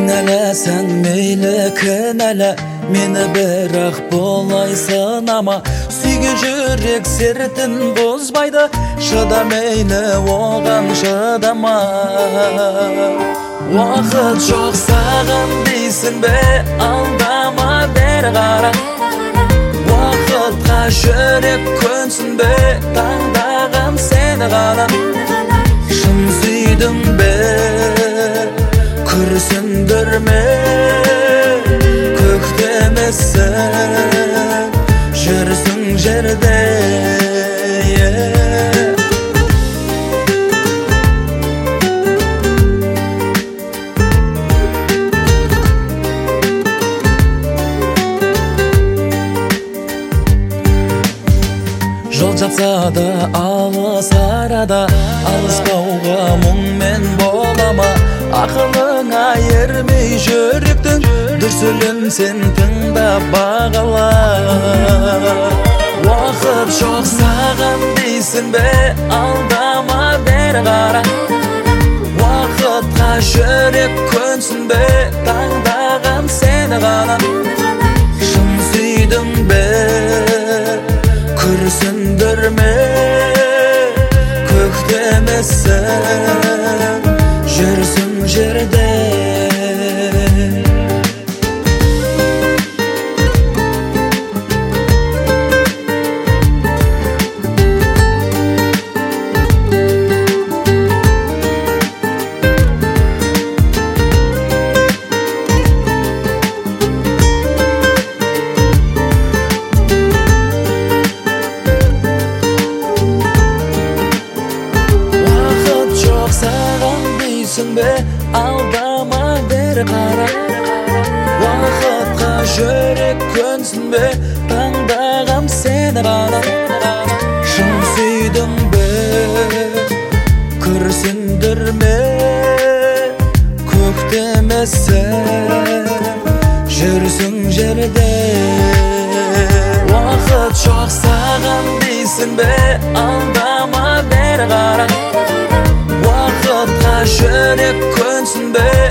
Кінәләсәң мейлі кінәлә, мені бірақ болайсың ама. Сүйген жүрек сертін бұзбайды, шыда мейлі оған шыдама. Уақыт жоқ саған дейсің бе, алдама бері қара. Уақытқа жүрек көнсін бе, таңдаған сені ғана. Шын сүйдің бе, күрсіндірме, көктемесің, жүрсің жерде. Жол жатса да алыс арада, алыспауға мұңмен болама. Ақылыңа ермей жүректің дүрсілін сен тыңдап бағала. Уақыт жоқ саған дейсің бе, алдама бері қара. Уақытқа жүрек көнсін бе, таңдаған сені ғана. Шын сүйдің бе, күрсіндірме, көктемесің, жүрсің жерде. Алдама бері қара. Уақытқа жүрек көнсін бе, таңдағам сені ғана. Шын сүйдің бе, күрсіндірме, көктемесің, жүрсің жерде. Уақыт жоқ саған дейсің бе, алдама бері қара. Уақытқа жүрек көнсін бе,